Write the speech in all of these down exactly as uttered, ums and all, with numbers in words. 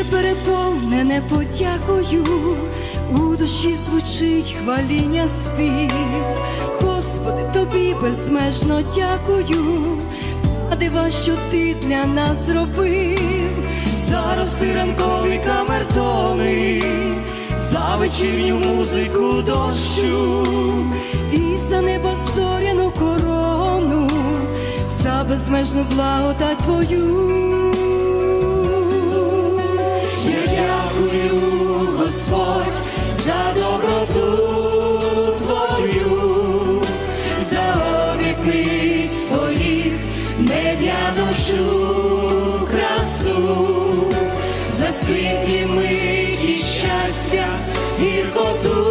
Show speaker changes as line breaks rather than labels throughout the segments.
переповнене подякою, у душі звучить хваління спів. Господи, Тобі безмежно дякую за дива, що Ти для нас зробив, за роси ранкові камертони, за вечірню музику дощу і за неба зоряну корону, за безмежну благодать Твою. Я дякую, Господь, за доброту Твою, за обітниць Твоїх нев'яночу красу, за світлі миті щастя, гіркоту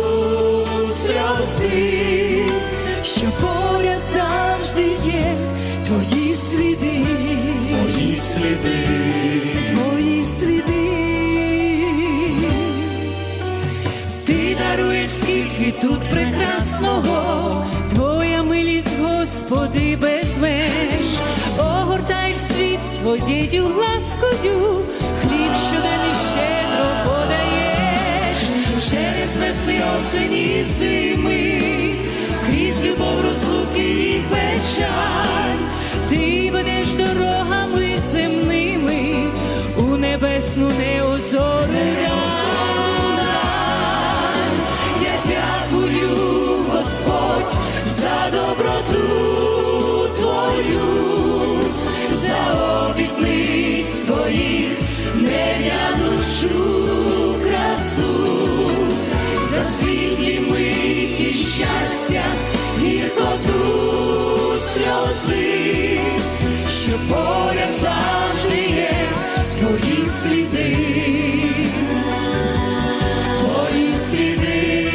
сльози, що поряд завжди є Твої сліди, Твої сліди, Твої сліди. Ти даруєш скільки тут прекрасного, Твоя милість, Господи, без меж. Огортаєш світ своєю ласкою, хліб щоденний щедро подаєш. Через весни, осені, зими, крізь любов, розлуки і печаль, Ти ведеш дорогами земними у небесну неозору даль. Я дякую, Господь, за доброту Твою, за обітниць Твоїх нев'янучу красу, за світлі миті щастя, гіркоту сльози, що поряд завжди є Твої сліди, Твої сліди,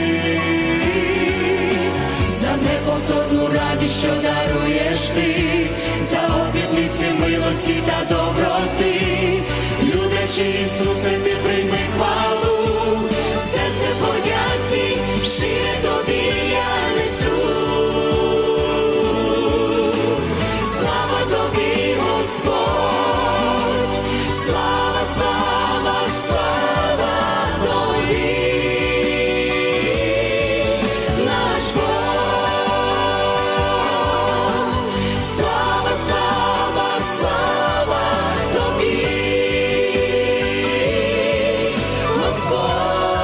за неповторну радість, що даруєш Ти, за обітниці милості та доброти. Люблячи Ісусе, Ти прийми хвалу, серце подяці, щире Тобі я несу. Слава Тобі, Господь, слава, слава, слава Тобі, наш Бог. Слава, слава, слава Тобі, Господь.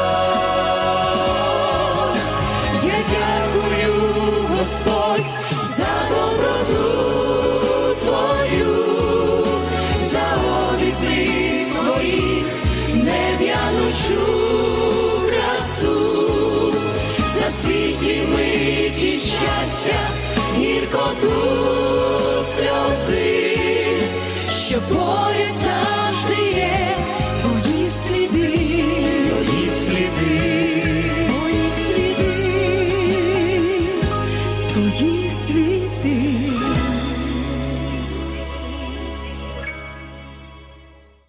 Я дякую, Господь, за доброту Твою, за обітниць Твоїх нев'янучу красу, за світлі миті щастя, гіркоту сльози, що